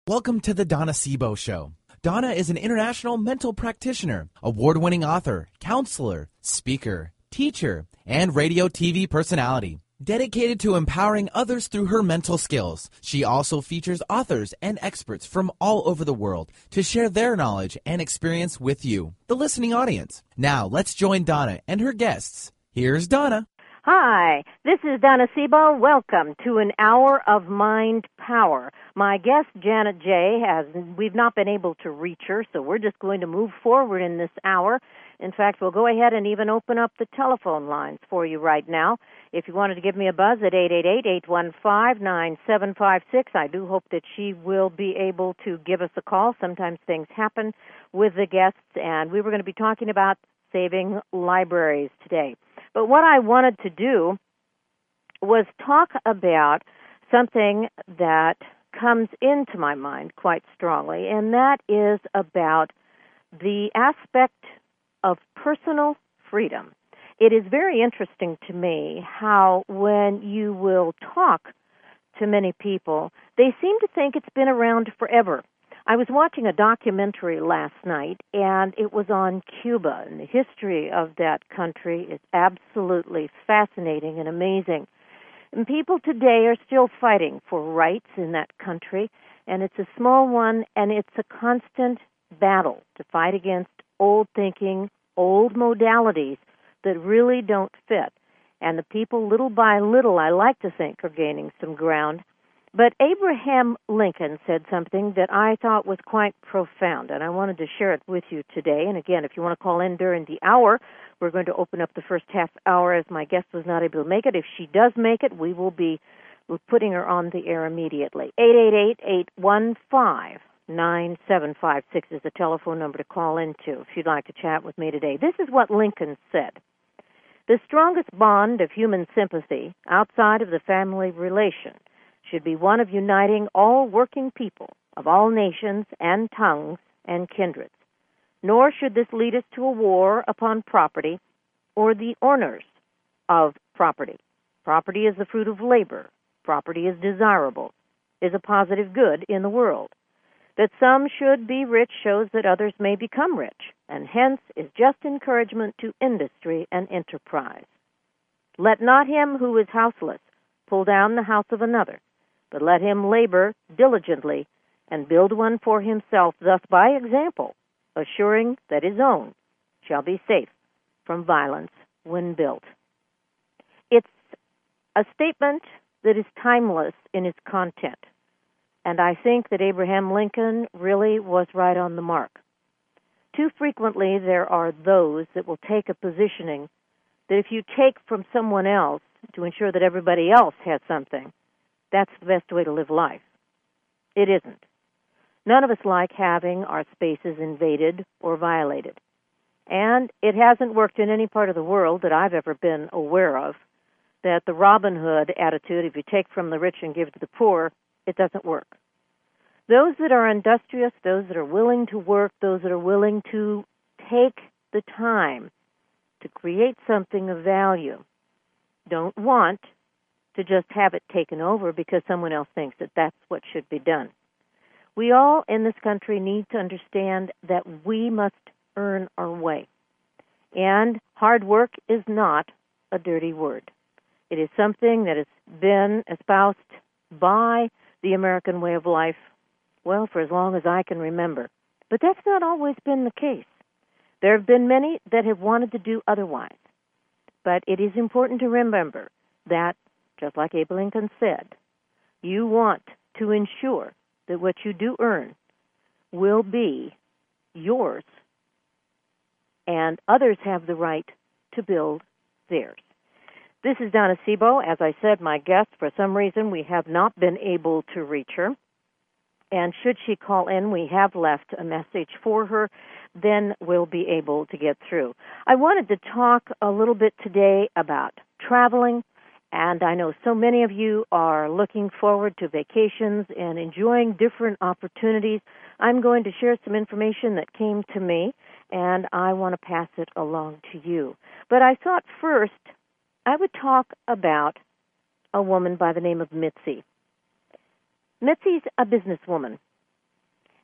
Welcome to the Donna Sebo Show. Donna is an international mental practitioner, award-winning author, counselor, speaker, teacher, and radio TV personality. Dedicated to empowering others through her mental skills, she also features authors and experts from all over the world to share their knowledge and experience with you, the listening audience. Now, let's join Donna and her guests. Here's Donna. Hi, this is Donna Sebo. Welcome to an hour of Mind Power. My guest, Janet J., we've not been able to reach her, so we're just going to move forward in this hour. In fact, we'll go ahead and even open up the telephone lines for you right now. If you wanted to give me a buzz at 888-815-9756, I do hope that she will be able to give us a call. Sometimes things happen with the guests, and we were going to be talking about saving libraries today. But what I wanted to do was talk about something that comes into my mind quite strongly, and that is about the aspect of personal freedom. It is very interesting to me how when you will talk to many people, they seem to think it's been around forever. I was watching a documentary last night, and it was on Cuba, and the history of that country is absolutely fascinating and amazing. And people today are still fighting for rights in that country, and it's a small one, and it's a constant battle to fight against old thinking, old modalities that really don't fit. And the people, little by little, I like to think, are gaining some ground. But Abraham Lincoln said something that I thought was quite profound, and I wanted to share it with you today. And again, if you want to call in during the hour, we're going to open up the first half hour as my guest was not able to make it. If she does make it, we will be putting her on the air immediately. 888-815-9756 is the telephone number to call into if you'd like to chat with me today. This is what Lincoln said. The strongest bond of human sympathy outside of the family relation should be one of uniting all working people of all nations and tongues and kindreds. Nor should this lead us to a war upon property or the owners of property. Property is the fruit of labor. Property is desirable, is a positive good in the world. That some should be rich shows that others may become rich, and hence is just encouragement to industry and enterprise. Let not him who is houseless pull down the house of another, but let him labor diligently and build one for himself, thus by example, assuring that his own shall be safe from violence when built. It's a statement that is timeless in its content, and I think that Abraham Lincoln really was right on the mark. Too frequently there are those that will take a positioning that if you take from someone else to ensure that everybody else has something, that's the best way to live life. It isn't. None of us like having our spaces invaded or violated. And it hasn't worked in any part of the world that I've ever been aware of, that the Robin Hood attitude, if you take from the rich and give to the poor, it doesn't work. Those that are industrious, those that are willing to work, those that are willing to take the time to create something of value, don't want to just have it taken over because someone else thinks that that's what should be done. We all in this country need to understand that we must earn our way. And hard work is not a dirty word. It is something that has been espoused by the American way of life, well, for as long as I can remember. But that's not always been the case. There have been many that have wanted to do otherwise. But it is important to remember that, just like Abe Lincoln said, you want to ensure that what you do earn will be yours, and others have the right to build theirs. This is Donna Sebo. As I said, my guest, for some reason, we have not been able to reach her. And should she call in, we have left a message for her, then we'll be able to get through. I wanted to talk a little bit today about traveling, and I know so many of you are looking forward to vacations and enjoying different opportunities. I'm going to share some information that came to me, and I want to pass it along to you. But I thought first I would talk about a woman by the name of Mitzi. Mitzi's a businesswoman.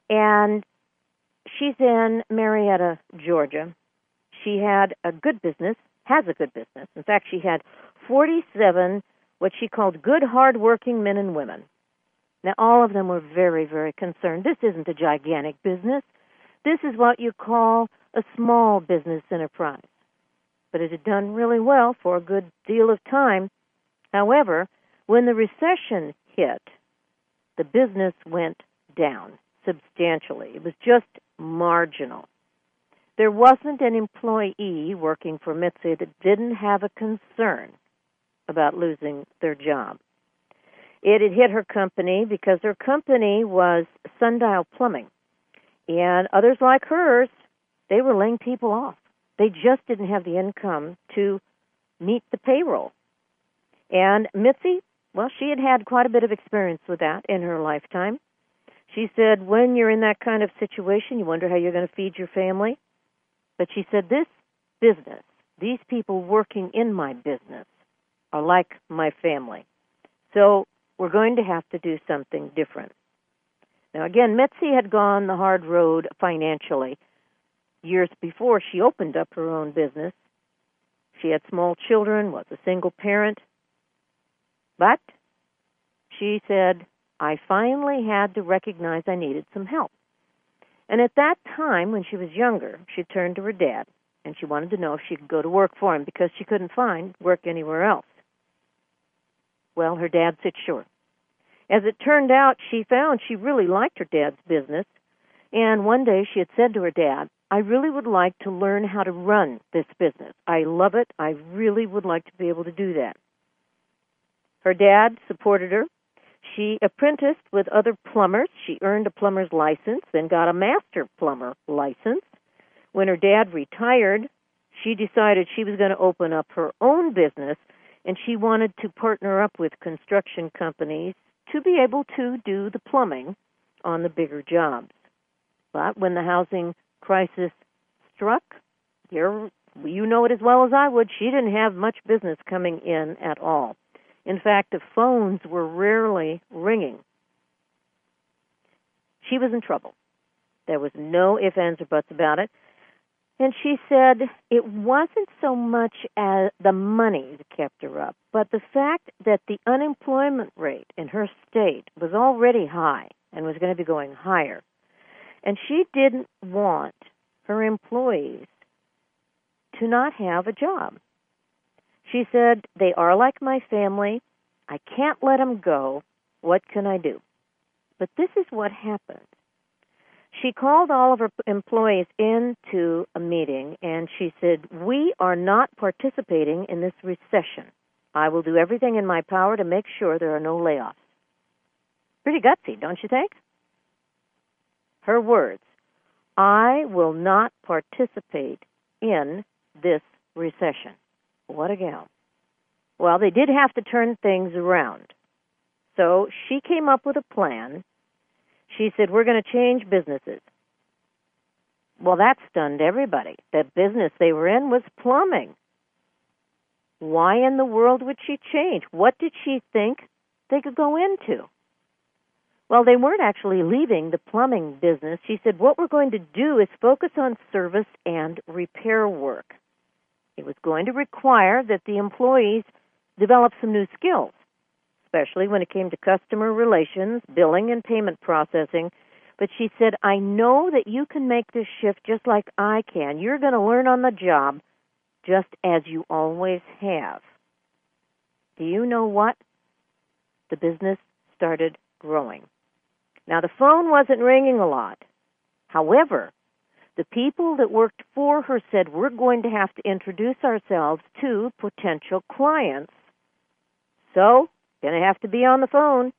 And she's in Marietta, Georgia. She had a good business, has a good business. In fact, she had 47 what she called good, hard-working men and women. Now, all of them were very, very concerned. This isn't a gigantic business. This is what you call a small business enterprise. But it had done really well for a good deal of time. However, when the recession hit, the business went down substantially. It was just marginal. There wasn't an employee working for Mitzi that didn't have a concern about losing their job. It had hit her company because her company was Sundial Plumbing. And others like hers, they were laying people off. They just didn't have the income to meet the payroll. And Mitzi, well, she had had quite a bit of experience with that in her lifetime. She said, when you're in that kind of situation, you wonder how you're going to feed your family. But she said, this business, these people working in my business are like my family. So we're going to have to do something different. Now, again, Mitzi had gone the hard road financially. Years before, she opened up her own business. She had small children, was a single parent. But she said, I finally had to recognize I needed some help. And at that time, when she was younger, she turned to her dad, and she wanted to know if she could go to work for him because she couldn't find work anywhere else. Well, her dad said sure. As it turned out, she found she really liked her dad's business, and one day she had said to her dad, I really would like to learn how to run this business. I love it. I really would like to be able to do that. Her dad supported her. She apprenticed with other plumbers. She earned a plumber's license, then got a master plumber license. When her dad retired, she decided she was going to open up her own business, and she wanted to partner up with construction companies to be able to do the plumbing on the bigger jobs. But when the housing crisis struck, you know it as well as I would, she didn't have much business coming in at all. In fact, the phones were rarely ringing. She was in trouble. There was no ifs, ands, or buts about it. And she said it wasn't so much as the money that kept her up, but the fact that the unemployment rate in her state was already high and was going to be going higher. And she didn't want her employees to not have a job. She said, they are like my family. I can't let them go. What can I do? But this is what happened. She called all of her employees into a meeting, and she said, we are not participating in this recession. I will do everything in my power to make sure there are no layoffs. Pretty gutsy, don't you think? Her words, I will not participate in this recession. What a gal. Well, they did have to turn things around. So she came up with a plan. She said, we're going to change businesses. Well, that stunned everybody. The business they were in was plumbing. Why in the world would she change? What did she think they could go into? Well, they weren't actually leaving the plumbing business. She said, what we're going to do is focus on service and repair work. It was going to require that the employees develop some new skills, especially when it came to customer relations, billing, and payment processing. But she said, I know that you can make this shift just like I can. You're going to learn on the job just as you always have. Do you know what? The business started growing. Now, the phone wasn't ringing a lot. However, the people that worked for her said, we're going to have to introduce ourselves to potential clients. So, going to have to be on the phone.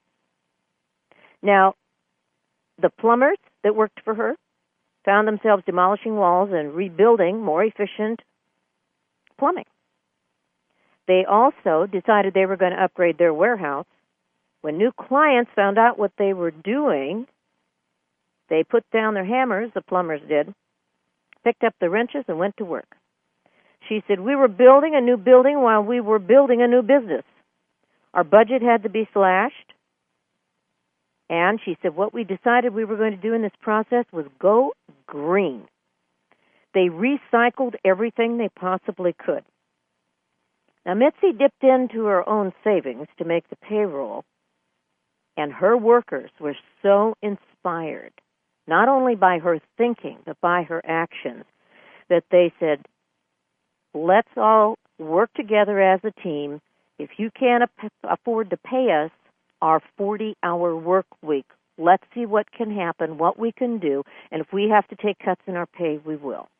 Now, the plumbers that worked for her found themselves demolishing walls and rebuilding more efficient plumbing. They also decided they were going to upgrade their warehouse. When new clients found out what they were doing, they put down their hammers, the plumbers did, picked up the wrenches, and went to work. She said, we were building a new building while we were building a new business. Our budget had to be slashed. And she said what we decided we were going to do in this process was go green. They recycled everything they possibly could. Now, Mitzi dipped into her own savings to make the payroll, and her workers were so inspired, not only by her thinking, but by her actions, that they said, let's all work together as a team. If you can't afford to pay us our 40-hour work week, let's see what can happen, what we can do, and if we have to take cuts in our pay, we will.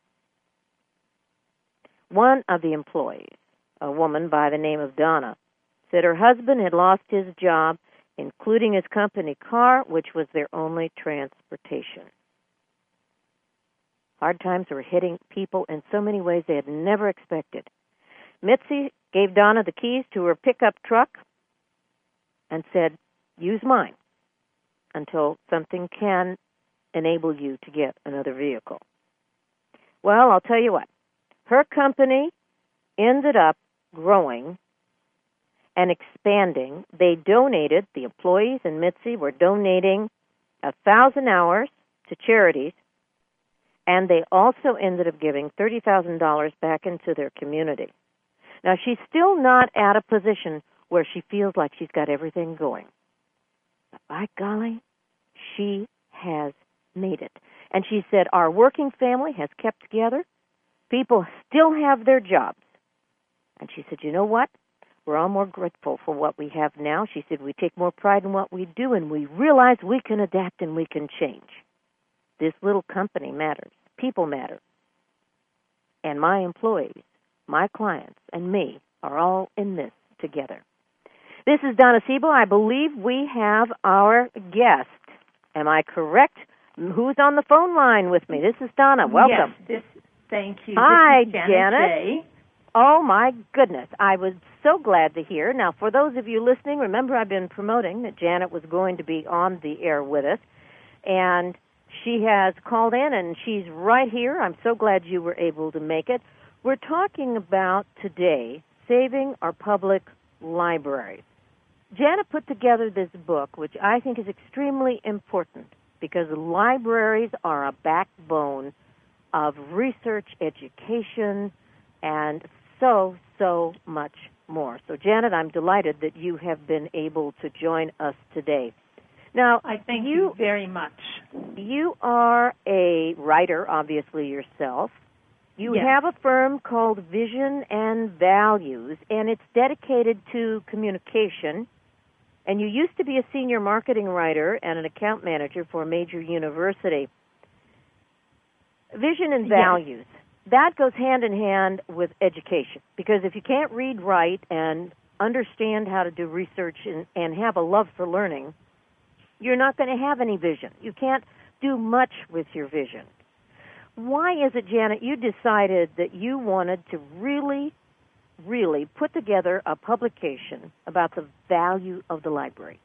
One of the employees, a woman by the name of Donna, said her husband had lost his job, including his company car, which was their only transportation. Hard times were hitting people in so many ways they had never expected. Mitzi gave Donna the keys to her pickup truck and said, use mine until something can enable you to get another vehicle. Well, I'll tell you what. Her company ended up growing and expanding. They donated, the employees and Mitzi were donating 1,000 hours to charities, and they also ended up giving $30,000 back into their community. Now, she's still not at a position where she feels like she's got everything going. But by golly, she has made it. And she said, our working family has kept together. People still have their jobs. And she said, you know what? We're all more grateful for what we have now. She said, we take more pride in what we do, and we realize we can adapt and we can change. This little company matters. People matter. And my employees, my clients, and me are all in this together. This is Donna Sebo. I believe we have our guest. Am I correct? Who's on the phone line with me? This is Donna. Welcome. Yes, thank you. Hi, this is Janet. J. Oh, my goodness. I was so glad to hear. Now, for those of you listening, remember I've been promoting that Janet was going to be on the air with us, and she has called in, and she's right here. I'm so glad you were able to make it. We're talking about today saving our public libraries. Janet put together this book, which I think is extremely important because libraries are a backbone of research, education, and so much more. So, Janet, I'm delighted that you have been able to join us today. Now, I thank you very much. You are a writer, obviously, yourself. You Yes. have a firm called Vision and Values, and it's dedicated to communication. And you used to be a senior marketing writer and an account manager for a major university. Vision and values, that goes hand in hand with education. Because if you can't read, write, and understand how to do research and have a love for learning, you're not going to have any vision. You can't do much with your vision. Why is it, Janet, you decided that you wanted to really put together a publication about the value of the library?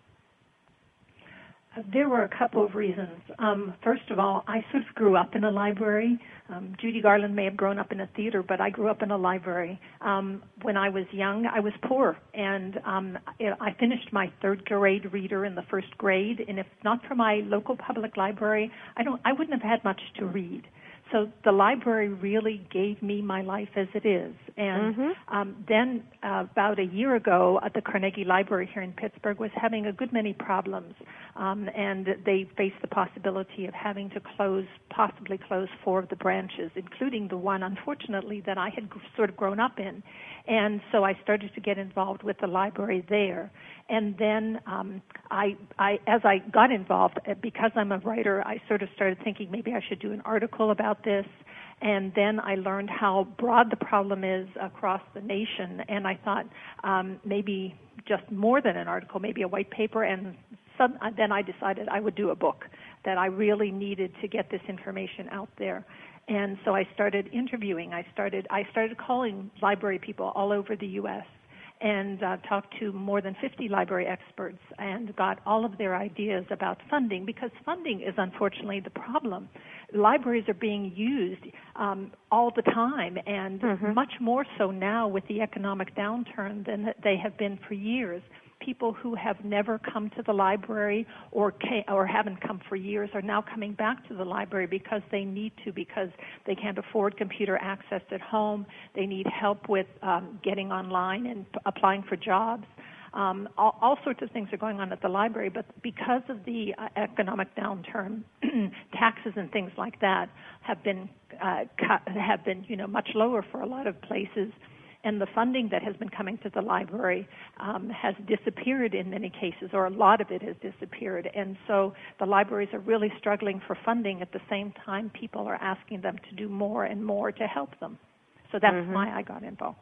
There were a couple of reasons. First of all, I sort of grew up in a library. Judy Garland may have grown up in a theater, but I grew up in a library. When I was young, I was poor, and I finished my third grade reader in the first grade, and if not for my local public library, I wouldn't have had much to read. So the library really gave me my life as it is. And then about a year ago, the Carnegie Library here in Pittsburgh was having a good many problems, and they faced the possibility of having to possibly close 4 of the branches, including the one, unfortunately, that I had sort of grown up in. And so I started to get involved with the library there. And then as I got involved, because I'm a writer, I sort of started thinking maybe I should do an article about this. And then I learned how broad the problem is across the nation. And I thought maybe just more than an article, maybe a white paper. And then I decided I would do a book, that I really needed to get this information out there. And so I started interviewing. I started calling library people all over the U.S. and talked to more than 50 library experts and got all of their ideas about funding, because funding is unfortunately the problem. Libraries are being used all the time, and much more so now with the economic downturn than they have been for years. people who have never come to the library or haven't come for years are now coming back to the library because they need to, because they can't afford computer access at home. They need help with getting online and applying for jobs. All sorts of things are going on at the library, but because of the economic downturn, taxes and things like that have been much lower for a lot of places, and the funding that has been coming to the library has disappeared in many cases, or a lot of it has disappeared. And so the libraries are really struggling for funding. At the same time, people are asking them to do more and more to help them. So that's why I got involved.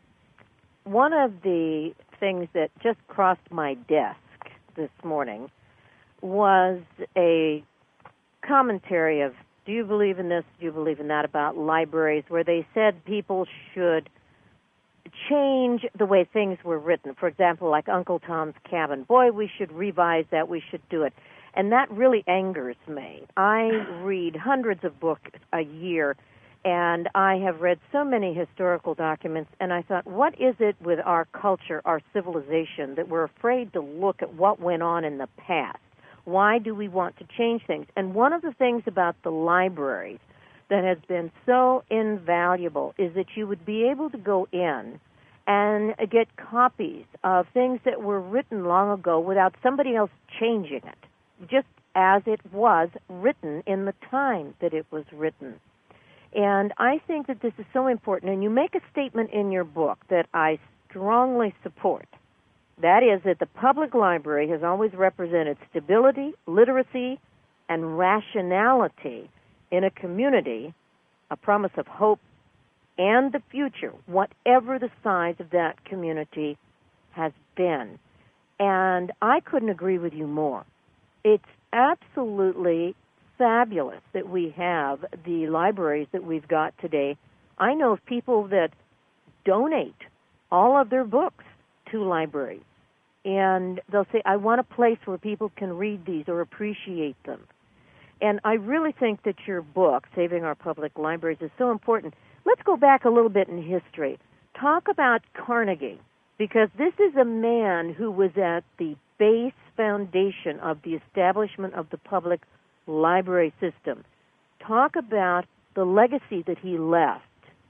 One of the things that just crossed my desk this morning was a commentary of, do you believe in this, do you believe in that, about libraries, where they said people should change the way things were written. For example, like Uncle Tom's Cabin. Boy, we should revise that. We should do it. And that really angers me. I read hundreds of books a year, and I have read so many historical documents, and I thought, what is it with our culture, our civilization, that we're afraid to look at what went on in the past? Why do we want to change things? And one of the things about the libraries that has been so invaluable is that you would be able to go in and get copies of things that were written long ago without somebody else changing it, just as it was written in the time that it was written. And I think that this is so important, and you make a statement in your book that I strongly support. That is that the public library has always represented stability, literacy, and rationality in a community, a promise of hope and the future, whatever the size of that community has been. And I couldn't agree with you more. It's absolutely fabulous that we have the libraries that we've got today. I know of people that donate all of their books to libraries, and they'll say, I want a place where people can read these or appreciate them. And I really think that your book, Saving Our Public Libraries, is so important. Let's go back a little bit in history. Talk about Carnegie, because this is a man who was at the base foundation of the establishment of the public library system. Talk about the legacy that he left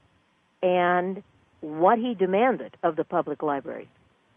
and what he demanded of the public library.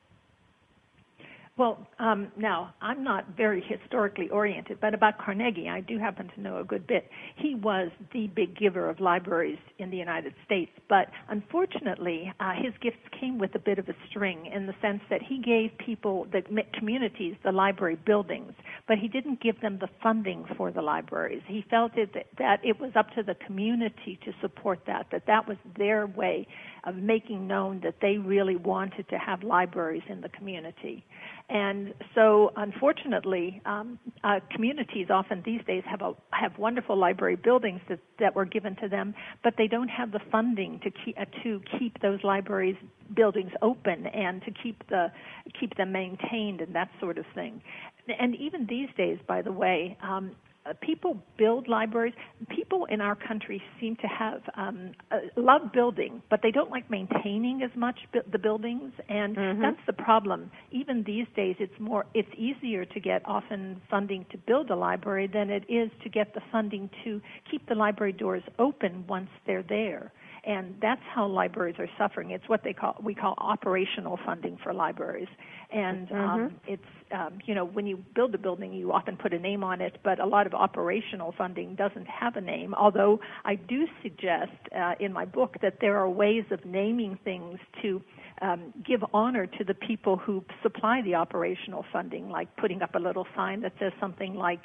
Well, now, I'm not very historically oriented, but about Carnegie, I do happen to know a good bit. He was the big giver of libraries in the United States, but unfortunately, his gifts came with a bit of a string in the sense that he gave people, the communities, the library buildings, but he didn't give them the funding for the libraries. He felt that it was up to the community to support that was their way of making known that they really wanted to have libraries in the community. And so, unfortunately, communities often these days have wonderful library buildings that were given to them, but they don't have the funding to keep those libraries buildings open and to keep them maintained and that sort of thing. And even these days, by the way, people build libraries. People in our country seem to have love building, but they don't like maintaining as much the buildings, and that's the problem. Even these days, it's easier to get often funding to build a library than it is to get the funding to keep the library doors open once they're there. And that's how libraries are suffering. It's what we call operational funding for libraries. And it's when you build a building, you often put a name on it, but a lot of operational funding doesn't have a name. Although I do suggest in my book that there are ways of naming things to give honor to the people who supply the operational funding, like putting up a little sign that says something like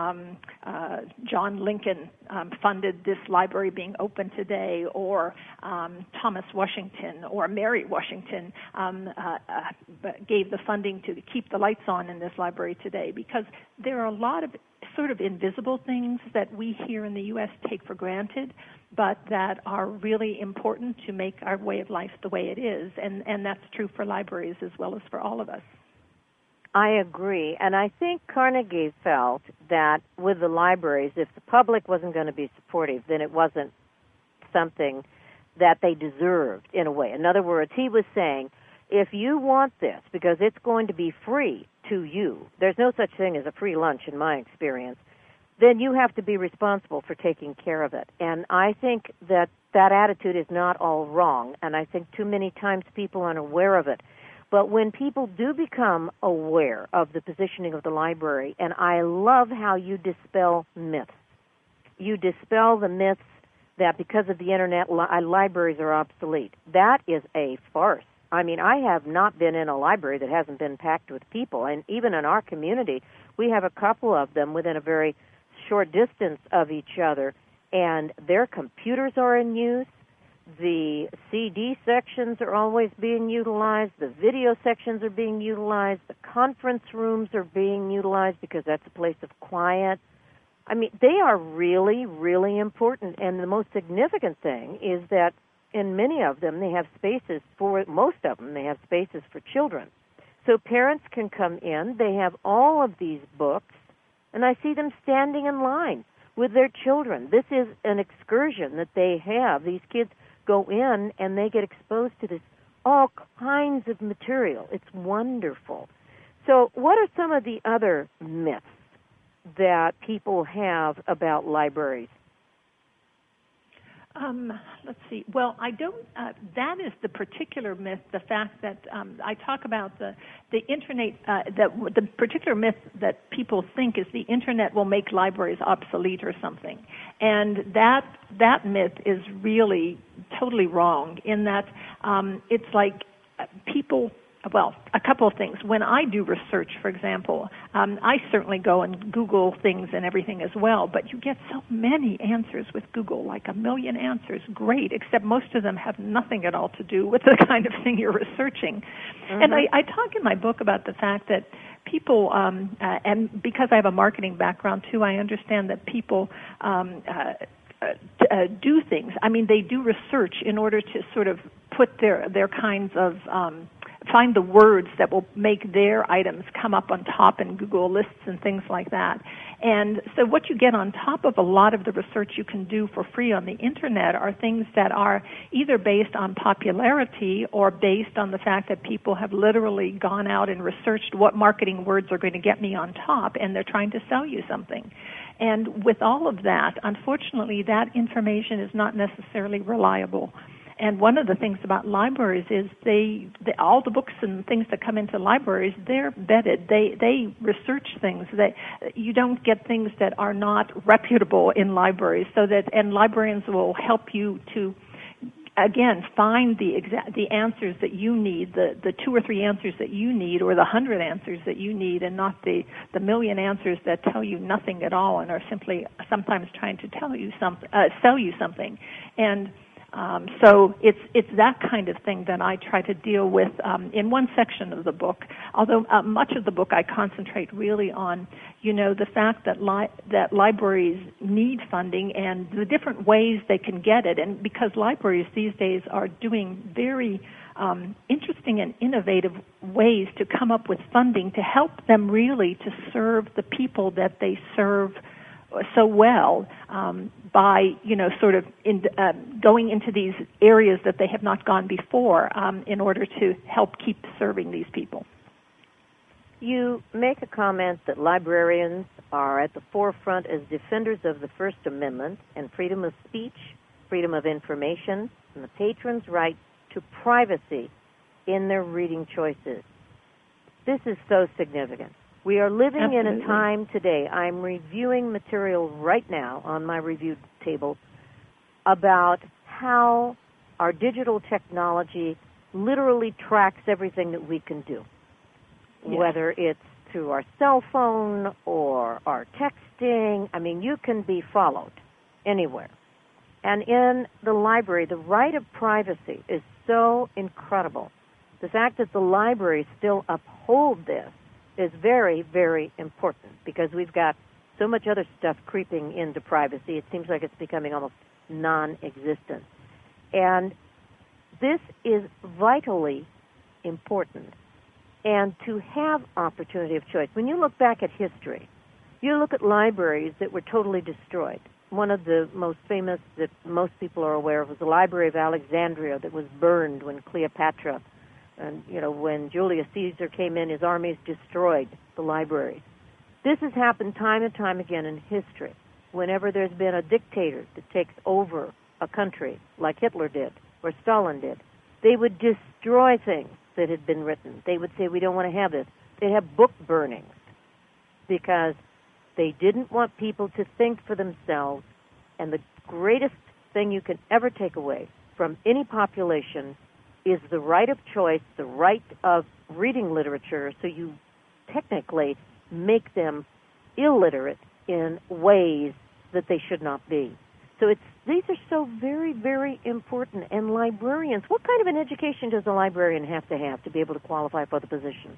John Lincoln funded this library being open today, or Thomas Washington or Mary Washington gave the funding to keep the lights on in this library today, because there are a lot of sort of invisible things that we here in the U.S. take for granted, but that are really important to make our way of life the way it is, and that's true for libraries as well as for all of us. I agree, and I think Carnegie felt that with the libraries, if the public wasn't going to be supportive, then it wasn't something that they deserved in a way. In other words, he was saying, if you want this, because it's going to be free to you, there's no such thing as a free lunch in my experience, then you have to be responsible for taking care of it. And I think that that attitude is not all wrong, and I think too many times people aren't aware of it. But when people do become aware of the positioning of the library, and I love how you dispel myths. You dispel the myths that because of the Internet, libraries are obsolete. That is a farce. I mean, I have not been in a library that hasn't been packed with people, and even in our community, we have a couple of them within a very short distance of each other, and their computers are in use. The CD sections are always being utilized. The video sections are being utilized. The conference rooms are being utilized because that's a place of quiet. I mean, they are really, really important. And the most significant thing is that in many of them, they have spaces for, most of them, they have spaces for children. So parents can come in. They have all of these books, and I see them standing in line with their children. This is an excursion that they have. These kids go in and they get exposed to this all kinds of material. It's wonderful. So what are some of the other myths that people have about libraries? Let's see. Well, I don't. That is the particular myth. The fact that I talk about the internet. The particular myth that people think is the internet will make libraries obsolete or something, and that myth is really totally wrong. In that it's like people. Well, a couple of things. When I do research, for example, I certainly go and Google things and everything as well, but you get so many answers with Google, like a million answers. Great, except most of them have nothing at all to do with the kind of thing you're researching. Mm-hmm. And I talk in my book about the fact that people, and because I have a marketing background too, I understand that people do things. I mean, they do research in order to sort of put their kinds of find the words that will make their items come up on top in Google lists and things like that. And so what you get on top of a lot of the research you can do for free on the Internet are things that are either based on popularity or based on the fact that people have literally gone out and researched what marketing words are going to get me on top, and they're trying to sell you something. And with all of that, unfortunately, that information is not necessarily reliable. And one of the things about libraries is all the books and things that come into libraries, they're vetted. They research things. You don't get things that are not reputable in libraries. And librarians will help you to, again, find the answers that you need, the 2 or 3 answers that you need, or the 100 answers that you need, and not the million answers that tell you nothing at all and are simply sometimes trying to sell you something. And so it's that kind of thing that I try to deal with in one section of the book. Although much of the book I concentrate really on, the fact that that libraries need funding and the different ways they can get it. And because libraries these days are doing very interesting and innovative ways to come up with funding to help them really to serve the people that they serve so well by, sort of going into these areas that they have not gone before in order to help keep serving these people. You make a comment that librarians are at the forefront as defenders of the First Amendment and freedom of speech, freedom of information, and the patron's right to privacy in their reading choices. This is so significant. We are living Absolutely. in a time today, I'm reviewing material right now on my review table about how our digital technology literally tracks everything that we can do, yes. Whether it's through our cell phone or our texting. I mean, you can be followed anywhere. And in the library, the right of privacy is so incredible. The fact that the libraries still uphold this is very, very important because we've got so much other stuff creeping into privacy. It seems like it's becoming almost non-existent. And this is vitally important. And to have opportunity of choice. When you look back at history, you look at libraries that were totally destroyed. One of the most famous that most people are aware of was the Library of Alexandria that was burned when Cleopatra And, when Julius Caesar came in, his armies destroyed the libraries. This has happened time and time again in history. Whenever there's been a dictator that takes over a country, like Hitler did, or Stalin did, they would destroy things that had been written. They would say, we don't want to have this. They'd have book burnings because they didn't want people to think for themselves. And the greatest thing you can ever take away from any population is the right of choice, the right of reading literature, so you technically make them illiterate in ways that they should not be. So these are so very, very important. And librarians, what kind of an education does a librarian have to be able to qualify for the position?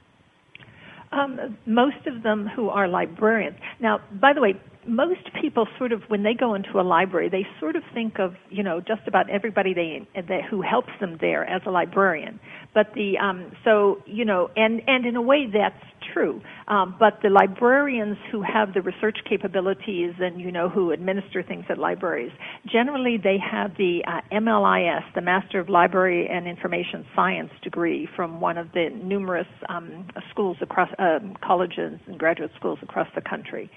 Most of them who are librarians. Now, by the way, most people sort of, when they go into a library, they sort of think of, just about everybody who helps them there as a librarian. But and in a way that's true. But the librarians who have the research capabilities and, who administer things at libraries, generally they have the MLIS, the Master of Library and Information Science degree from one of the numerous schools across, colleges and graduate schools across the country.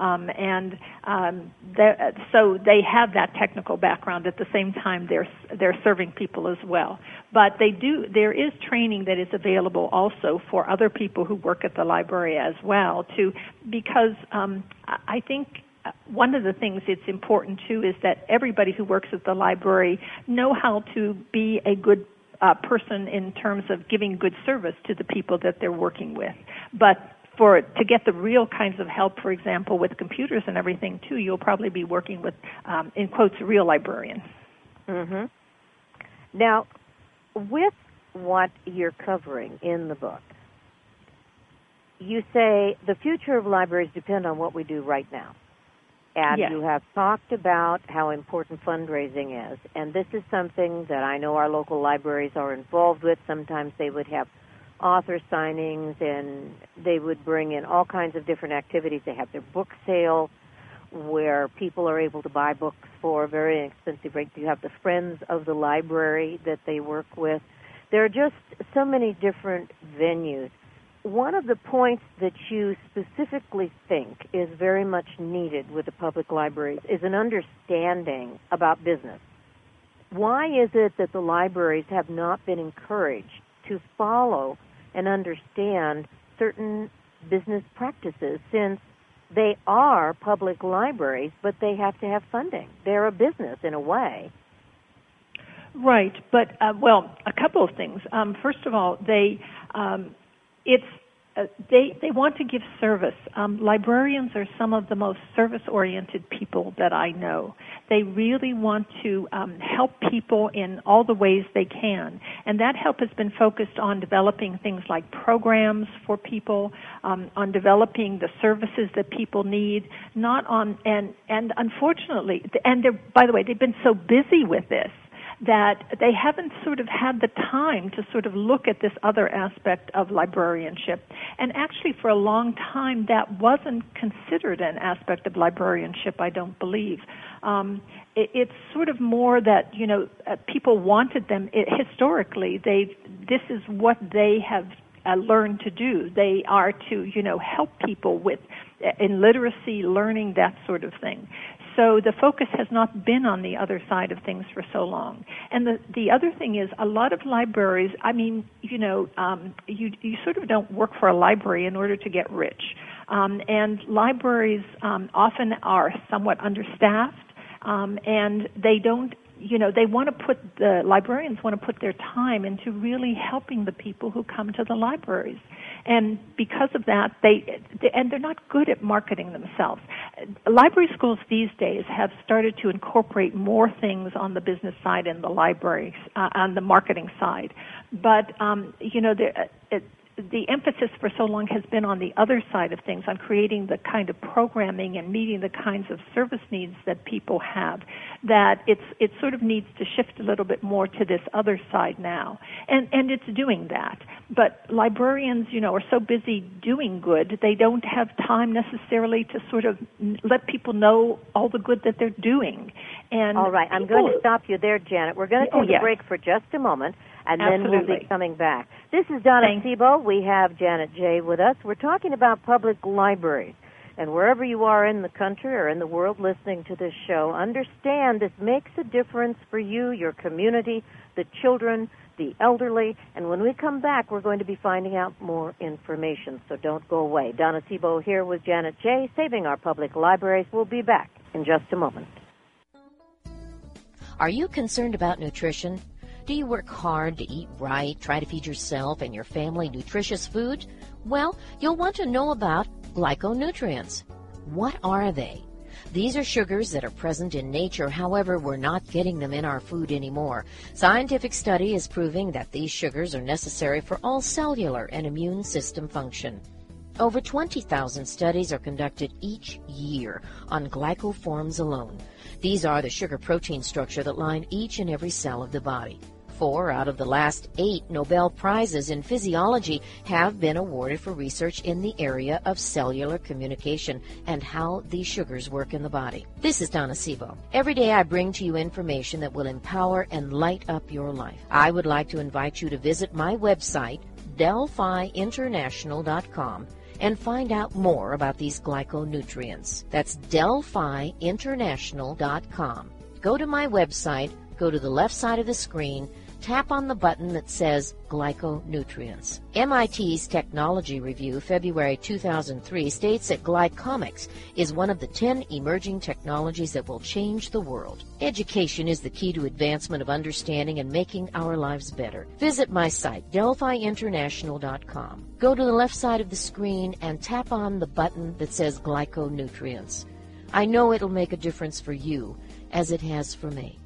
So they have that technical background. At the same time, they're serving people as well. But there is training that is available also for other people who work at the library as well, because I think one of the things it's important too is that everybody who works at the library know how to be a good person in terms of giving good service to the people that they're working with. But to get the real kinds of help, for example, with computers and everything, too, you'll probably be working with, in quotes, a real librarian. Mm-hmm. Now, with what you're covering in the book, you say the future of libraries depend on what we do right now. And yes. You have talked about how important fundraising is. And this is something that I know our local libraries are involved with. Sometimes they would have author signings, and they would bring in all kinds of different activities. They have their book sale where people are able to buy books for a very inexpensive rate. You have the Friends of the Library that they work with. There are just so many different venues. One of the points that you specifically think is very much needed with the public libraries is an understanding about business. Why is it that the libraries have not been encouraged to follow and understand certain business practices, since they are public libraries, but they have to have funding? They're a business in a way. Right, but a couple of things. First of all, they want to give service. Librarians are some of the most service-oriented people that I know. They really want to help people in all the ways they can, and that help has been focused on developing things like programs for people, on developing the services that people need, not on and unfortunately, and by the way, they've been so busy with this that they haven't sort of had the time to sort of look at this other aspect of librarianship. And actually, for a long time, that wasn't considered an aspect of librarianship, I don't believe. It's sort of more that, people wanted them. Historically, this is what they have learned to do. They are to, help people with in literacy, learning, that sort of thing. So the focus has not been on the other side of things for so long. And the other thing is, a lot of libraries, you sort of don't work for a library in order to get rich. And libraries often are somewhat understaffed, and they don't, the librarians want to put their time into really helping the people who come to the libraries. And because of that, they're not good at marketing themselves. Library schools these days have started to incorporate more things on the business side and the libraries, on the marketing side. But, the emphasis for so long has been on the other side of things, on creating the kind of programming and meeting the kinds of service needs that people have, that it sort of needs to shift a little bit more to this other side now. And it's doing that. But librarians, are so busy doing good, they don't have time necessarily to sort of let people know all the good that they're doing. And all right, I'm going to stop you there, Janet. We're going to take a break for just a moment, and then we'll be coming back. This is Donna Sebo. We have Janet J. with us. We're talking about public libraries. And wherever you are in the country or in the world listening to this show, understand this makes a difference for you, your community, the children, the elderly. And when we come back, we're going to be finding out more information. So don't go away. Donna Sebo here with Janet J., saving our public libraries. We'll be back in just a moment. Are you concerned about nutrition? Do you work hard to eat right, try to feed yourself and your family nutritious food? Well, you'll want to know about glyconutrients. What are they? These are sugars that are present in nature, however, we're not getting them in our food anymore. Scientific study is proving that these sugars are necessary for all cellular and immune system function. Over 20,000 studies are conducted each year on glycoforms alone. These are the sugar protein structure that line each and every cell of the body. 4 out of the last 8 Nobel Prizes in physiology have been awarded for research in the area of cellular communication and how these sugars work in the body. This is Donna Sebo. Every day I bring to you information that will empower and light up your life. I would like to invite you to visit my website, DelphiInternational.com, and find out more about these glyconutrients. That's DelphiInternational.com. Go to my website, go to the left side of the screen, tap on the button that says Glyconutrients. MIT's Technology Review, February 2003, states that glycomics is one of the 10 emerging technologies that will change the world. Education is the key to advancement of understanding and making our lives better. Visit my site, DelphiInternational.com. Go to the left side of the screen and tap on the button that says Glyconutrients. I know it'll make a difference for you, as it has for me.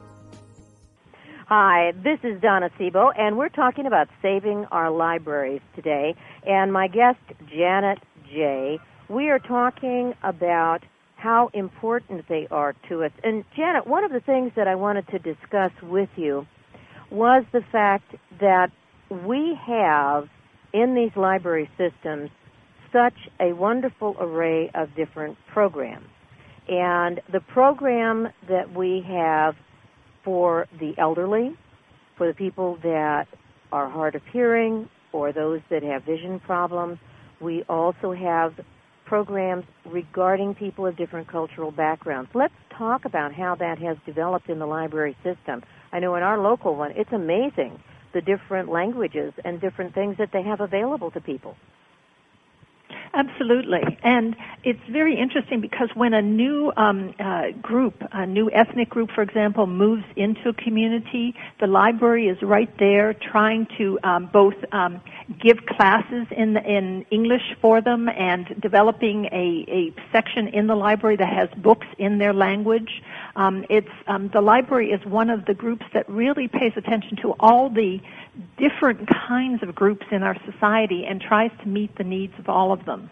Hi, this is Donna Sebo, and we're talking about saving our libraries today. And my guest, Janet J., we are talking about how important they are to us. And Janet, one of the things that I wanted to discuss with you was the fact that we have in these library systems such a wonderful array of different programs. And the program that we have for the elderly, for the people that are hard of hearing, or those that have vision problems. We also have programs regarding people of different cultural backgrounds. Let's talk about how that has developed in the library system. I know in our local one, it's amazing the different languages and different things that they have available to people. Absolutely. And it's very interesting because when a new group, a new ethnic group, for example, moves into a community, the library is right there trying to both give classes in English for them and developing a section in the library that has books in their language. The library is one of the groups that really pays attention to all the different kinds of groups in our society and tries to meet the needs of all of them.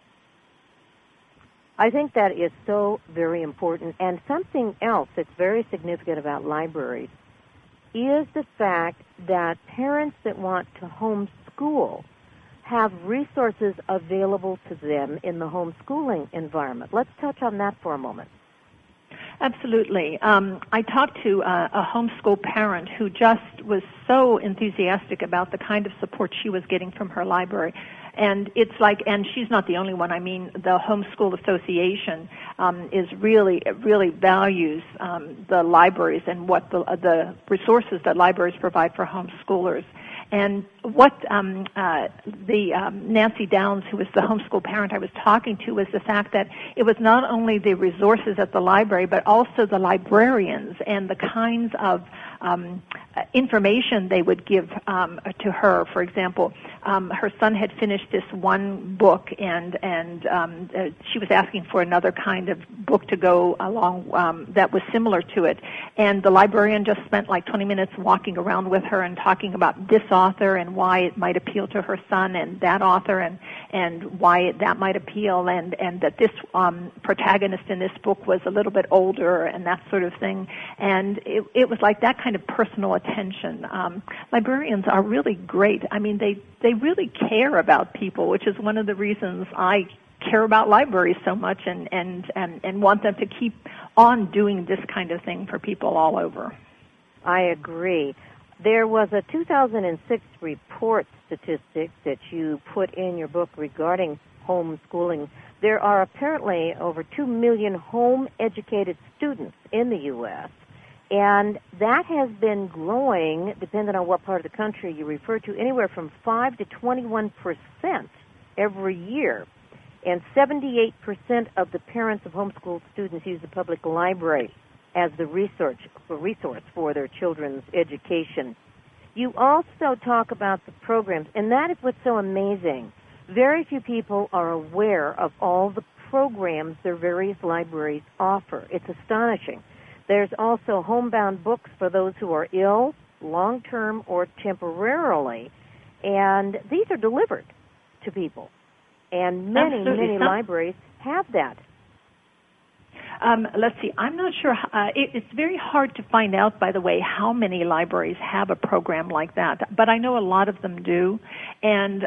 I think that is so very important. And something else that's very significant about libraries is the fact that parents that want to homeschool have resources available to them in the homeschooling environment. Let's touch on that for a moment. Absolutely. I talked to a homeschool parent who just was so enthusiastic about the kind of support she was getting from her library. And it's like, and she's not the only one. I mean, the Homeschool Association is really values the libraries and what the resources that libraries provide for homeschoolers. And what Nancy Downs, who was the homeschool parent I was talking to, was the fact that it was not only the resources at the library, but also the librarians and the kinds of information they would give to her. For example, her son had finished this one book, and she was asking for another kind of book to go along that was similar to it. And the librarian just spent like 20 minutes walking around with her and talking about this author and why it might appeal to her son, and that author and why that might appeal, and that this protagonist in this book was a little bit older and that sort of thing. And it was like that kind of personal attention. Librarians are really great. I mean, they really care about people, which is one of the reasons I care about libraries so much and want them to keep on doing this kind of thing for people all over. I agree. There was a 2006 report statistic that you put in your book regarding homeschooling. There are apparently over 2 million home-educated students in the U.S., and that has been growing, depending on what part of the country you refer to, anywhere from 5 to 21% every year. And 78% of the parents of homeschooled students use the public library as the resource for their children's education. You also talk about the programs, and that is what's so amazing. Very few people are aware of all the programs their various libraries offer. It's astonishing. There's also homebound books for those who are ill, long-term, or temporarily, and these are delivered to people. And many libraries have that. Let's see. I'm not sure. It's very hard to find out, by the way, how many libraries have a program like that. But I know a lot of them do, and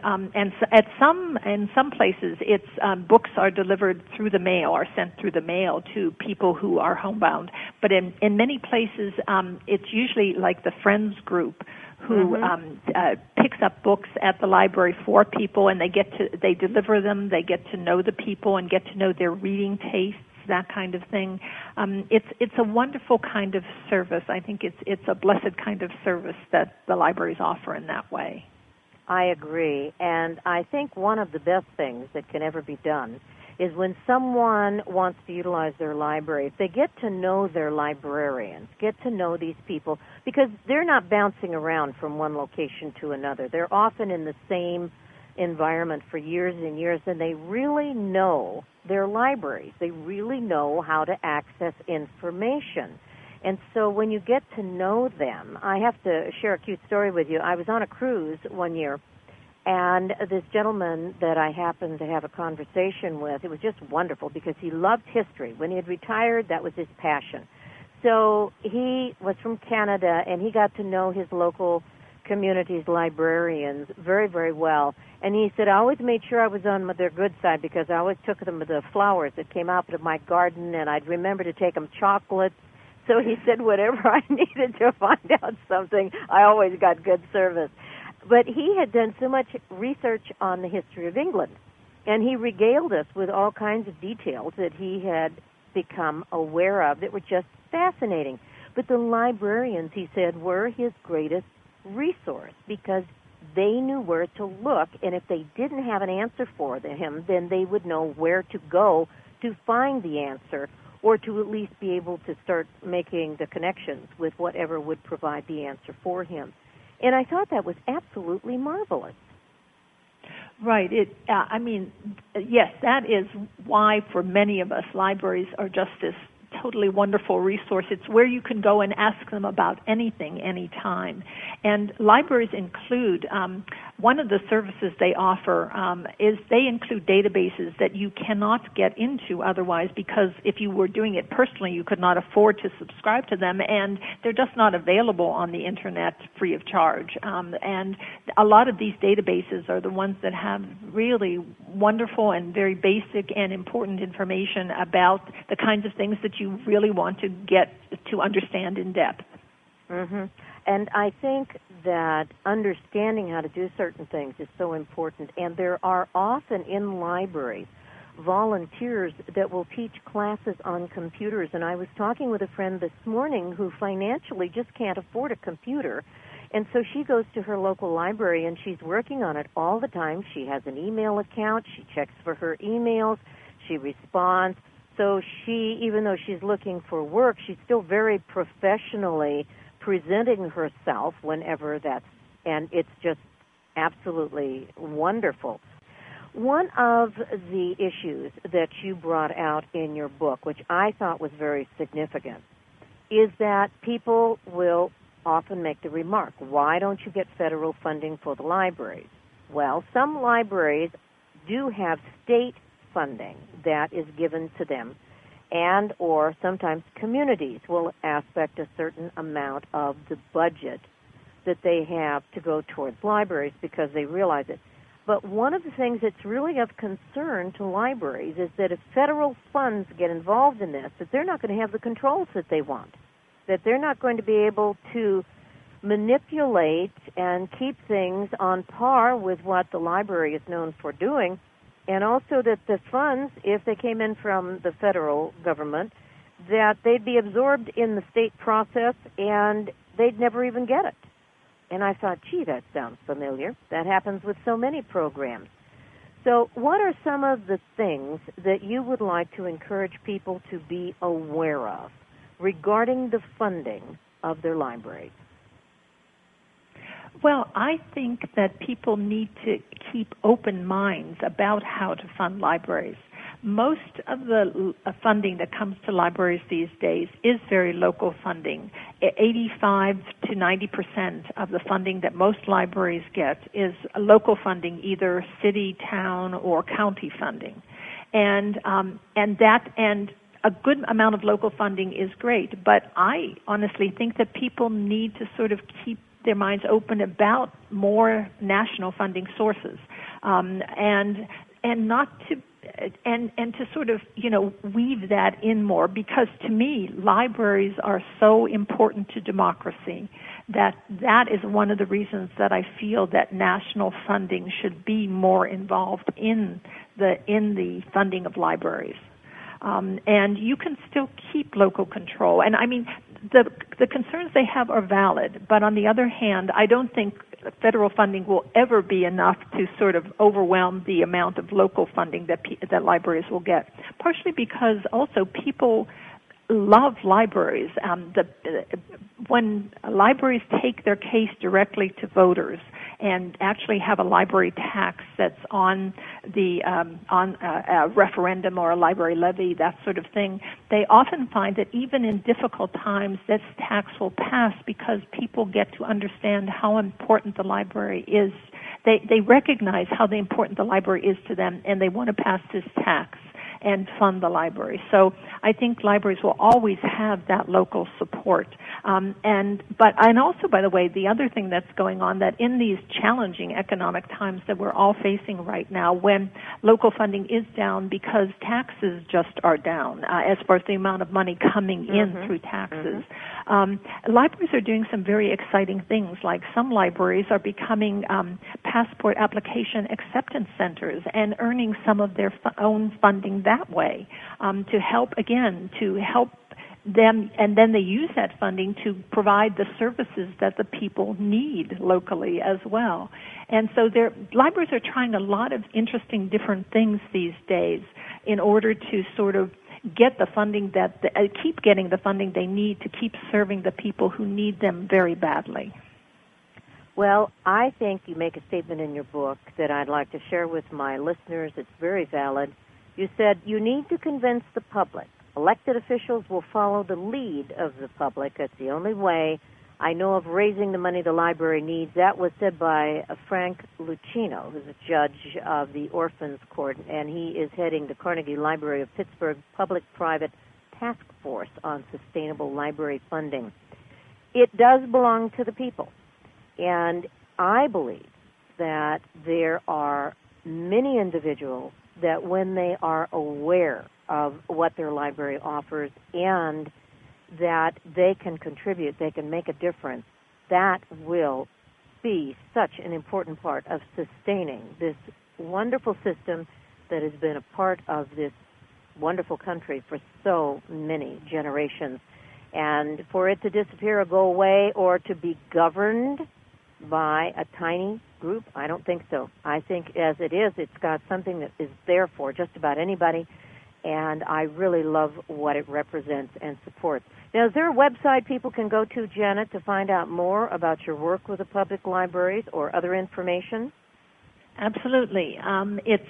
in some places, it's books are delivered through the mail, or sent through the mail to people who are homebound. But in many places, it's usually like the Friends group who picks up books at the library for people, and they deliver them. They get to know the people and get to know their reading tastes, that kind of thing. It's a wonderful kind of service. I think it's a blessed kind of service that the libraries offer in that way. I agree, and I think one of the best things that can ever be done is when someone wants to utilize their library, if they get to know their librarians, get to know these people, because they're not bouncing around from one location to another. They're often in the same environment for years and years, and they really know their libraries. They really know how to access information. And so when you get to know them, I have to share a cute story with you. I was on a cruise one year, and this gentleman that I happened to have a conversation with, it was just wonderful because he loved history. When he had retired, that was his passion. So he was from Canada, and he got to know his local community's librarians very, very well. And he said, I always made sure I was on their good side because I always took them the flowers that came out of my garden, and I'd remember to take them chocolates. So he said, whatever I needed to find out something, I always got good service. But he had done so much research on the history of England, and he regaled us with all kinds of details that he had become aware of that were just fascinating. But the librarians, he said, were his greatest resource because they knew where to look, and if they didn't have an answer for him, then they would know where to go to find the answer, or to at least be able to start making the connections with whatever would provide the answer for him. And I thought that was absolutely marvelous. Right. Yes, that is why for many of us, libraries are just this totally wonderful resource. It's where you can go and ask them about anything, anytime. And libraries include, one of the services they offer is they include databases that you cannot get into otherwise, because if you were doing it personally, you could not afford to subscribe to them, and they're just not available on the Internet free of charge. And a lot of these databases are the ones that have really wonderful and very basic and important information about the kinds of things that you really want to get to understand in depth. Mm-hmm. And I think that understanding how to do certain things is so important. And there are often in libraries volunteers that will teach classes on computers. And I was talking with a friend this morning who financially just can't afford a computer. And so she goes to her local library and she's working on it all the time. She has an email account. She checks for her emails. She responds. So she, even though she's looking for work, she's still very professionally presenting herself whenever that's, and it's just absolutely wonderful. One of the issues that you brought out in your book, which I thought was very significant, is that people will often make the remark, why don't you get federal funding for the libraries? Well, some libraries do have state funding that is given to them, and or sometimes communities will aspect a certain amount of the budget that they have to go towards libraries because they realize it. But one of the things that's really of concern to libraries is that if federal funds get involved in this, that they're not going to have the controls that they want, that they're not going to be able to manipulate and keep things on par with what the library is known for doing, and also that the funds, if they came in from the federal government, that they'd be absorbed in the state process and they'd never even get it. And I thought, gee, that sounds familiar. That happens with so many programs. So what are some of the things that you would like to encourage people to be aware of regarding the funding of their libraries? Well, I think that people need to keep open minds about how to fund libraries. Most of the funding that comes to libraries these days is very local funding. 85 to 90% of the funding that most libraries get is local funding, either city, town, or county funding. And a good amount of local funding is great, but I honestly think that people need to sort of keep their minds open about more national funding sources, and not to and to sort of weave that in more, because to me libraries are so important to democracy that is one of the reasons that I feel that national funding should be more involved in the funding of libraries. And you can still keep local control. And I mean, the concerns they have are valid, but on the other hand, I don't think federal funding will ever be enough to sort of overwhelm the amount of local funding that libraries will get. Partially because also people love libraries. When libraries take their case directly to voters and actually have a library tax that's on a referendum or a library levy, that sort of thing, they often find that even in difficult times, this tax will pass because people get to understand how important the library is. They recognize how important the library is to them, and they want to pass this tax and fund the library. So I think libraries will always have that local support. And also, by the way, the other thing that's going on, that in these challenging economic times that we're all facing right now, when local funding is down because taxes just are down, as far as the amount of money coming in through taxes, libraries are doing some very exciting things. Like some libraries are becoming passport application acceptance centers and earning some of their own funding that way, to help them, and then they use that funding to provide the services that the people need locally as well. And so libraries are trying a lot of interesting different things these days in order to sort of get the funding keep getting the funding they need to keep serving the people who need them very badly. Well, I think you make a statement in your book that I'd like to share with my listeners. It's very valid. You said you need to convince the public. Elected officials will follow the lead of the public. That's the only way I know of raising the money the library needs. That was said by Frank Lucchino, who's a judge of the Orphans Court, and he is heading the Carnegie Library of Pittsburgh Public-Private Task Force on Sustainable Library Funding. It does belong to the people, and I believe that there are many individuals that when they are aware of what their library offers and that they can contribute, they can make a difference, that will be such an important part of sustaining this wonderful system that has been a part of this wonderful country for so many generations. And for it to disappear or go away or to be governed by a tiny group, I don't think so. I think as it is, it's got something that is there for just about anybody, and I really love what it represents and supports. Now, is there a website people can go to, Janet, to find out more about your work with the public libraries or other information? Absolutely. It's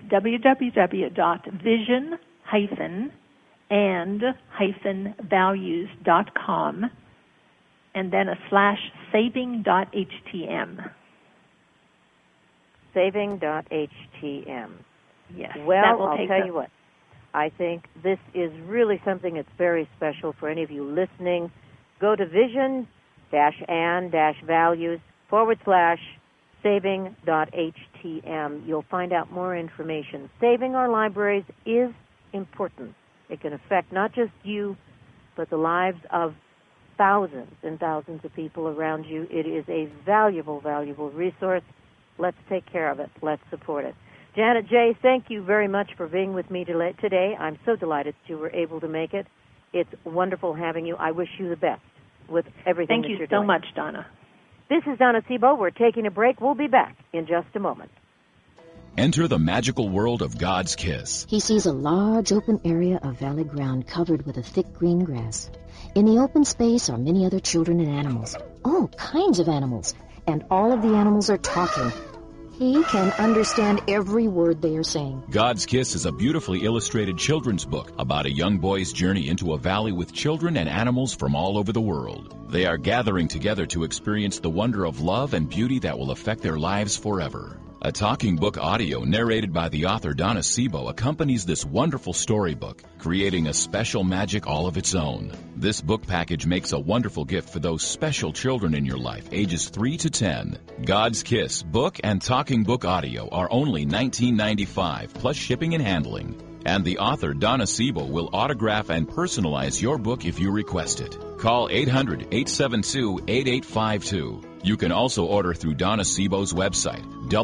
www.vision-and-values.com and then /saving.htm. Saving.htm. Yes. Well, I'll tell you what. I think this is really something that's very special for any of you listening. Go to vision-and-values /saving.htm. ATM. You'll find out more information. Saving our libraries is important. It can affect not just you, but the lives of thousands and thousands of people around you. It is a valuable, valuable resource. Let's take care of it. Let's support it. Janet J., thank you very much for being with me today. I'm so delighted you were able to make it. It's wonderful having you. I wish you the best with everything that you're doing. Thank you so much, Donna. This is Donna Sebo. We're taking a break. We'll be back in just a moment. Enter the magical world of God's kiss. He sees a large open area of valley ground covered with a thick green grass. In the open space are many other children and animals, all kinds of animals, and all of the animals are talking. He can understand every word they are saying. God's Kiss is a beautifully illustrated children's book about a young boy's journey into a valley with children and animals from all over the world. They are gathering together to experience the wonder of love and beauty that will affect their lives forever. A talking book audio narrated by the author Donna Sebo accompanies this wonderful storybook, creating a special magic all of its own. This book package makes a wonderful gift for those special children in your life, ages 3 to 10. God's Kiss book and talking book audio are only $19.95 plus shipping and handling. And the author, Donna Sebo, will autograph and personalize your book if you request it. Call 800-872-8852. You can also order through Donna Sebo's website,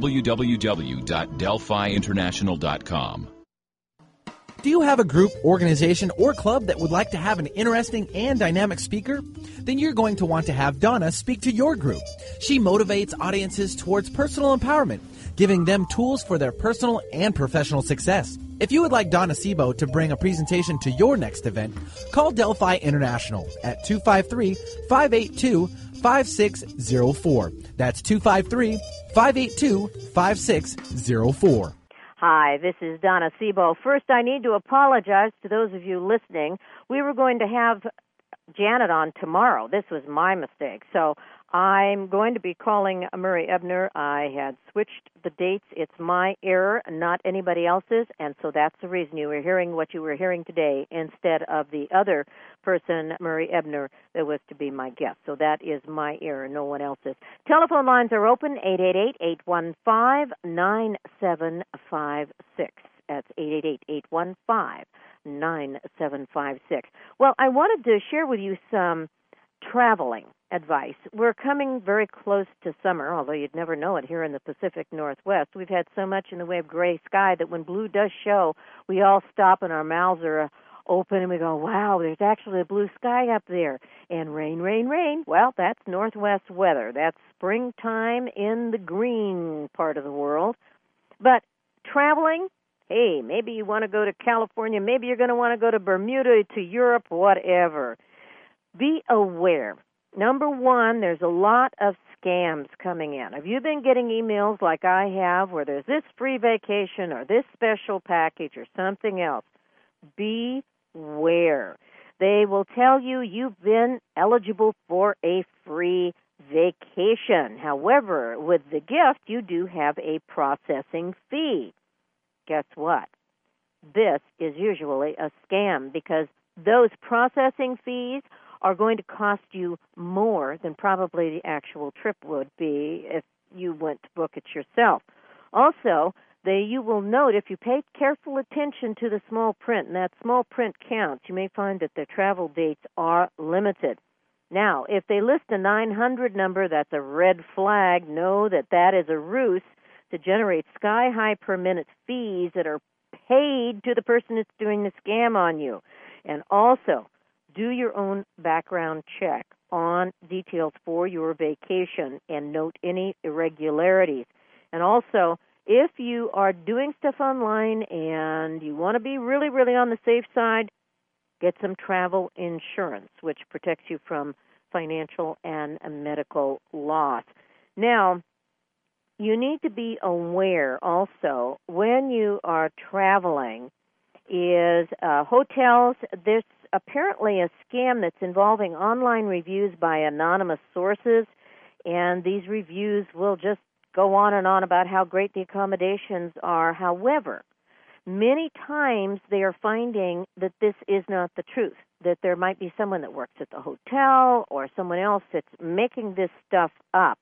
www.delphiinternational.com. Do you have a group, organization, or club that would like to have an interesting and dynamic speaker? Then you're going to want to have Donna speak to your group. She motivates audiences towards personal empowerment, giving them tools for their personal and professional success. If you would like Donna Sebo to bring a presentation to your next event, call Delphi International at 253-582-5604. That's 253-582-5604. Hi, this is Donna Sebo. First, I need to apologize to those of you listening. We were going to have Janet on tomorrow. This was my mistake. So I'm going to be calling Murray Ebner. I had switched the dates. It's my error, not anybody else's, and so that's the reason you were hearing what you were hearing today instead of the other person, Murray Ebner, that was to be my guest. So that is my error, no one else's. Telephone lines are open, 888-815-9756. That's 888-815-9756. Well, I wanted to share with you some traveling advice. We're coming very close to summer, although you'd never know it here in the Pacific Northwest. We've had so much in the way of gray sky that when blue does show, we all stop and our mouths are open and we go, wow, there's actually a blue sky up there. And rain, rain, rain. Well, that's Northwest weather. That's springtime in the green part of the world. But traveling, hey, maybe you want to go to California, maybe you're going to want to go to Bermuda, to Europe, whatever. Be aware. Number one, there's a lot of scams coming in. Have you been getting emails like I have where there's this free vacation or this special package or something else? Beware. They will tell you you've been eligible for a free vacation. However, with the gift, you do have a processing fee. Guess what? This is usually a scam because those processing fees are going to cost you more than probably the actual trip would be if you went to book it yourself. Also, you will note if you pay careful attention to the small print, and that small print counts, you may find that the travel dates are limited. Now, if they list a 900 number, that's a red flag. Know that that is a ruse to generate sky-high per minute fees that are paid to the person that's doing the scam on you. And also, do your own background check on details for your vacation and note any irregularities. And also, if you are doing stuff online and you want to be really, really on the safe side, get some travel insurance, which protects you from financial and medical loss. Now, you need to be aware also when you are traveling is hotels. There's apparently a scam that's involving online reviews by anonymous sources, and these reviews will just go on and on about how great the accommodations are. However, many times they are finding that this is not the truth, that there might be someone that works at the hotel or someone else that's making this stuff up.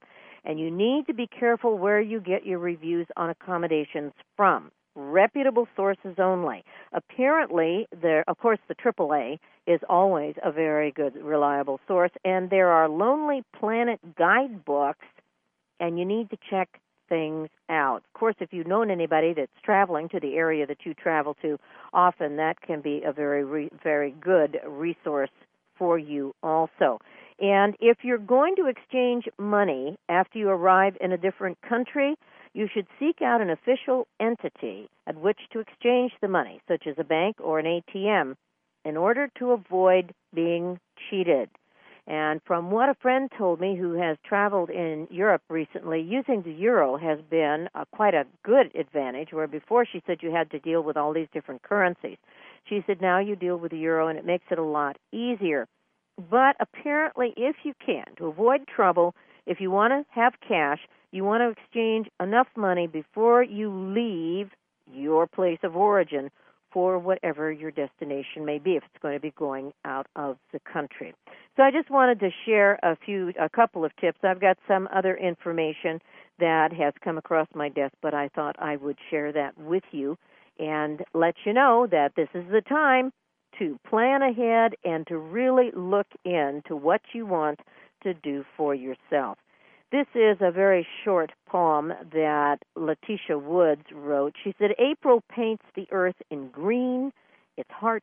And you need to be careful where you get your reviews on accommodations from. Reputable sources only. Apparently, of course, the AAA is always a very good, reliable source, and there are Lonely Planet guidebooks, and you need to check things out. Of course, if you've known anybody that's traveling to the area that you travel to, often that can be a very good resource for you also. And if you're going to exchange money after you arrive in a different country, you should seek out an official entity at which to exchange the money, such as a bank or an ATM, in order to avoid being cheated. And from what a friend told me who has traveled in Europe recently, using the euro has been quite a good advantage, where before she said you had to deal with all these different currencies. She said now you deal with the euro and it makes it a lot easier. But apparently, if you can, to avoid trouble, if you want to have cash, you want to exchange enough money before you leave your place of origin for whatever your destination may be, if it's going to be going out of the country. So I just wanted to share a couple of tips. I've got some other information that has come across my desk, but I thought I would share that with you and let you know that this is the time to plan ahead and to really look into what you want to do for yourself. This is a very short poem that Letitia Woods wrote. She said, April paints the earth in green, its heart,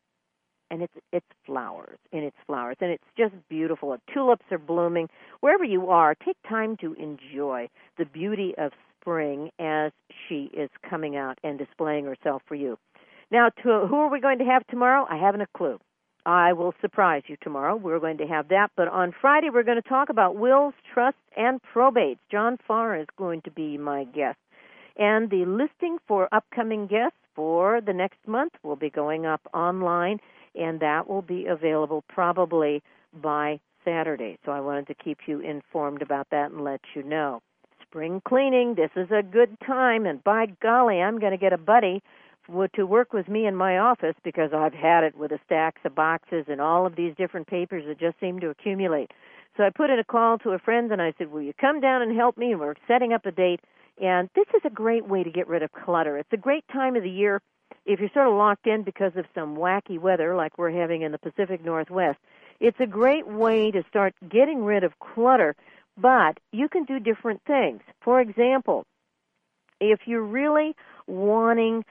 and its flowers, and it's just beautiful. Tulips are blooming. Wherever you are, take time to enjoy the beauty of spring as she is coming out and displaying herself for you. Now, who are we going to have tomorrow? I haven't a clue. I will surprise you tomorrow. We're going to have that. But on Friday, we're going to talk about wills, trusts, and probates. John Farr is going to be my guest. And the listing for upcoming guests for the next month will be going up online, and that will be available probably by Saturday. So I wanted to keep you informed about that and let you know. Spring cleaning, this is a good time, and by golly, I'm going to get a buddy to work with me in my office because I've had it with the stacks of boxes and all of these different papers that just seem to accumulate. So I put in a call to a friend and I said, will you come down and help me? And we're setting up a date. And this is a great way to get rid of clutter. It's a great time of the year if you're sort of locked in because of some wacky weather like we're having in the Pacific Northwest. It's a great way to start getting rid of clutter, but you can do different things. For example, if you're really wanting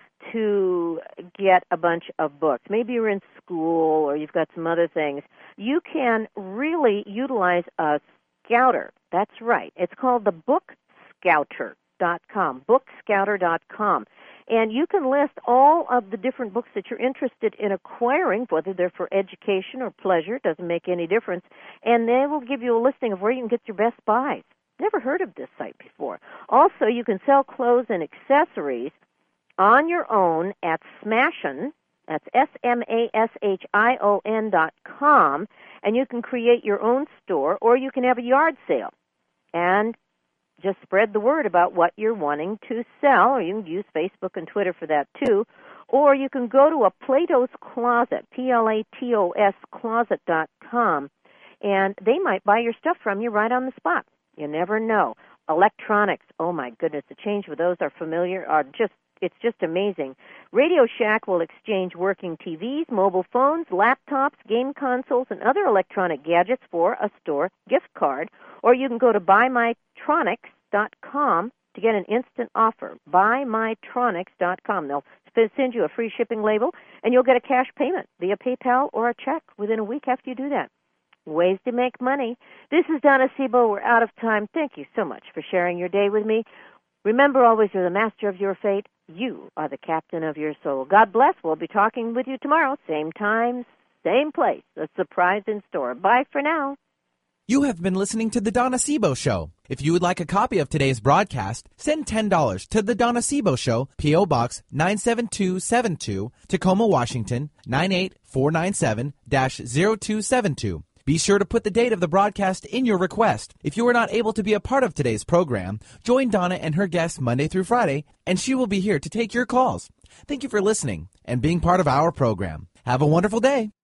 to get a bunch of books, maybe you're in school or you've got some other things, you can really utilize a scouter. That's right. It's called the bookscouter.com, bookscouter.com. And you can list all of the different books that you're interested in acquiring, whether they're for education or pleasure, it doesn't make any difference, and they will give you a listing of where you can get your best buys. Never heard of this site before. Also, you can sell clothes and accessories on your own at Smashin, that's SMASHION.com, and you can create your own store, or you can have a yard sale and just spread the word about what you're wanting to sell, or you can use Facebook and Twitter for that too, or you can go to a Plato's Closet, PLATOS closet.com, and they might buy your stuff from you right on the spot. You never know. Electronics, oh my goodness, the change with those it's just amazing. Radio Shack will exchange working TVs, mobile phones, laptops, game consoles, and other electronic gadgets for a store gift card. Or you can go to buymytronics.com to get an instant offer. Buymytronics.com. They'll send you a free shipping label, and you'll get a cash payment via PayPal or a check within a week after you do that. Ways to make money. This is Donna Sebo. We're out of time. Thank you so much for sharing your day with me. Remember always, you're the master of your fate. You are the captain of your soul. God bless. We'll be talking with you tomorrow. Same time, same place. A surprise in store. Bye for now. You have been listening to The Donna Sebo Show. If you would like a copy of today's broadcast, send $10 to The Donna Sebo Show, P.O. Box 97272, Tacoma, Washington, 98497-0272. Be sure to put the date of the broadcast in your request. If you are not able to be a part of today's program, join Donna and her guests Monday through Friday, and she will be here to take your calls. Thank you for listening and being part of our program. Have a wonderful day.